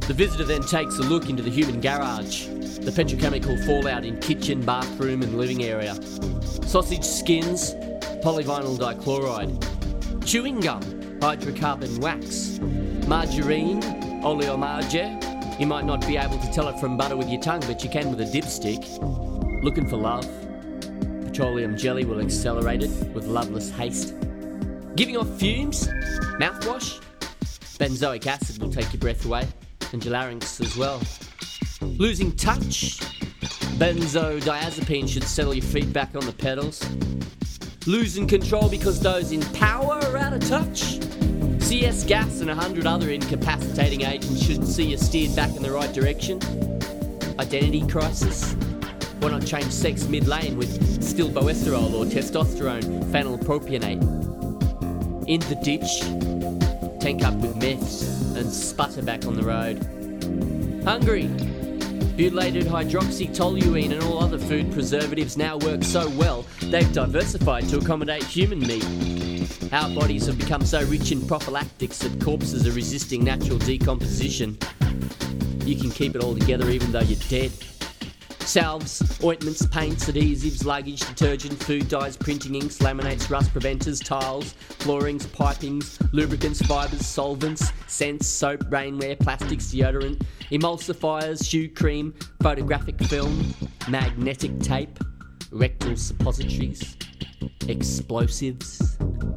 The visitor then takes a look into the human garage, the petrochemical fallout in kitchen, bathroom and living area. Sausage skins, polyvinyl dichloride. Chewing gum, hydrocarbon wax. Margarine, oleomargarine. You might not be able to tell it from butter with your tongue, but you can with a dipstick. Looking for love. Petroleum jelly will accelerate it with loveless haste. Giving off fumes, mouthwash. Benzoic acid will take your breath away, and your larynx as well. Losing touch. Benzodiazepine should settle your feet back on the pedals. Losing control because those in power are out of touch. CS gas and 100 other incapacitating agents should see you steered back in the right direction. Identity crisis. Why not change sex mid-lane with stilboesterol or testosterone phenylpropionate? In the ditch. Tank up with meth and sputter back on the road. Hungry. Butylated hydroxytoluene and all other food preservatives now work so well, they've diversified to accommodate human meat. Our bodies have become so rich in prophylactics that corpses are resisting natural decomposition. You can keep it all together even though you're dead. Salves, ointments, paints, adhesives, luggage, detergent, food dyes, printing inks, laminates, rust preventers, tiles, floorings, pipings, lubricants, fibres, solvents, scents, soap, rainwear, plastics, deodorant, emulsifiers, shoe cream, photographic film, magnetic tape, rectal suppositories, explosives.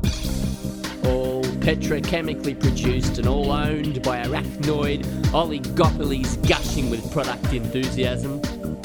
All petrochemically produced and all owned by arachnoid oligopolies gushing with product enthusiasm.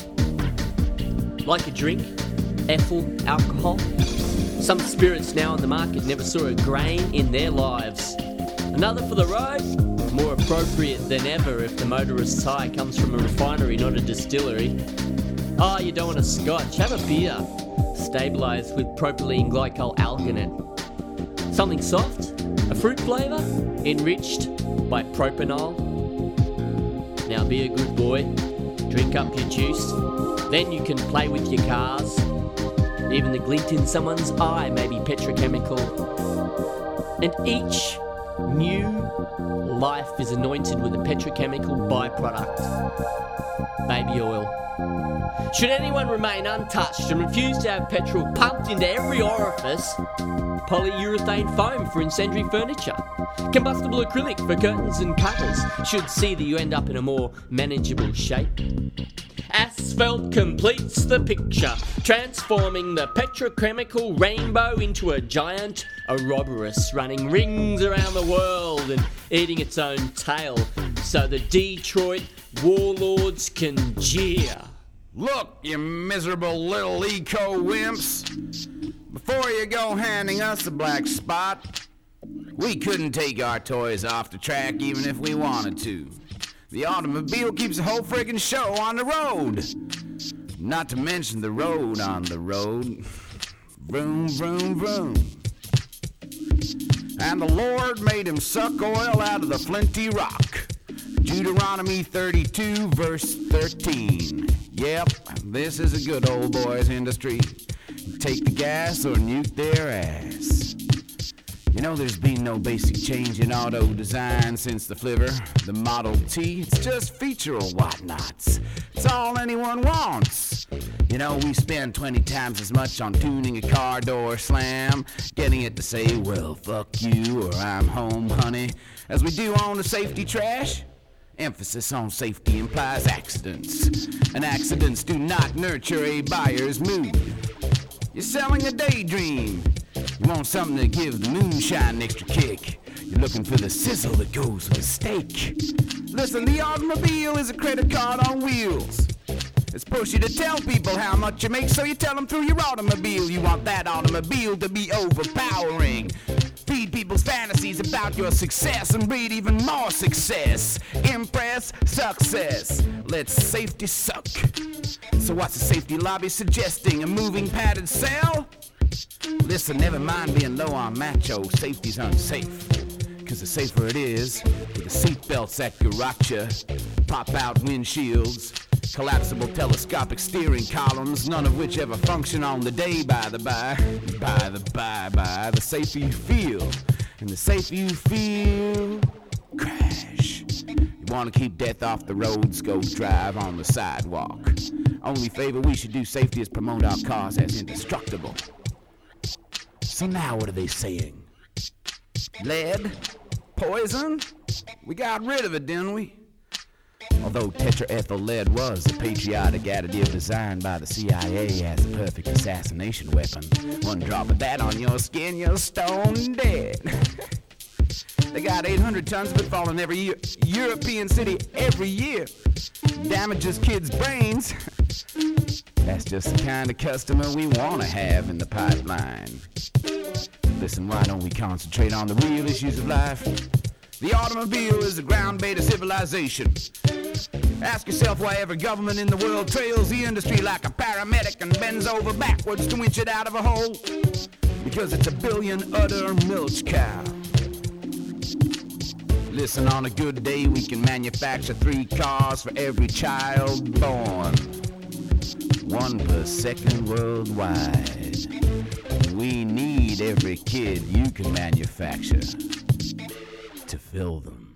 Like a drink, ethyl alcohol. Some spirits now on the market never saw a grain in their lives. Another for the road? More appropriate than ever if the motorist's high comes from a refinery, not a distillery. Oh, you don't want a scotch? Have a beer. Stabilised with propylene glycol alginate. Something soft? A fruit flavour? Enriched by propanol? Now be a good boy. Drink up your juice. Then you can play with your cars. Even the glint in someone's eye may be petrochemical. And each new life is anointed with a petrochemical byproduct. Baby oil. Should anyone remain untouched and refuse to have petrol pumped into every orifice, polyurethane foam for incendiary furniture, combustible acrylic for curtains and covers should see that you end up in a more manageable shape. Asphalt completes the picture, transforming the petrochemical rainbow into a giant Ouroboros running rings around the world and eating its own tail so the Detroit warlords can jeer. Look, you miserable little eco-wimps. Before you go handing us a black spot, we couldn't take our toys off the track even if we wanted to. The automobile keeps the whole friggin' show on the road. Not to mention the road on the road. Vroom, vroom, vroom. And the Lord made him suck oil out of the flinty rock. Deuteronomy 32, verse 13. Yep, this is a good old boy's industry. Take the gas or nuke their ass. You know there's been no basic change in auto design since the Flivver, the Model T. It's just feature or whatnots. It's all anyone wants. You know, we spend 20 times as much on tuning a car door slam, getting it to say, well, fuck you, or I'm home, honey, as we do on the safety trash. Emphasis on safety implies accidents, and accidents do not nurture a buyer's mood. You're selling a daydream. You want something to give the moonshine an extra kick. You're looking for the sizzle that goes with steak. Listen, the automobile is a credit card on wheels. It's pushy to tell people how much you make, so you tell them through your automobile. You want that automobile to be overpowering. Feed people's fantasies about your success and breed even more success. Impress, success. Let safety suck. So what's the safety lobby suggesting? A moving padded cell? Listen, never mind being low on macho, safety's unsafe. Cause the safer it is, with the seatbelts that garrote ya, pop-out windshields, collapsible telescopic steering columns, none of which ever function on the day, by the the safer you feel. And the safer you feel, crash. You Want to keep death off the roads, go drive on the sidewalk. Only favor we should do safety is promote our cars as indestructible. So now what are they saying? Lead? Poison? We got rid of it, didn't we? Although tetraethyl lead was a patriotic additive designed by the CIA as a perfect assassination weapon, one drop of that on your skin, you're stone dead. They got 800 tons of it falling every year. European city every year. Damages kids' brains. That's just the kind of customer we want to have in the pipeline. Listen, why don't we concentrate on the real issues of life? The automobile is the ground bait of civilization. Ask yourself why every government in the world trails the industry like a paramedic and bends over backwards to winch it out of a hole. Because it's a billion udder milch cow. Listen, on a good day we can manufacture 3 cars for every child born. 1 per second worldwide. We need every kid you can manufacture to fill them.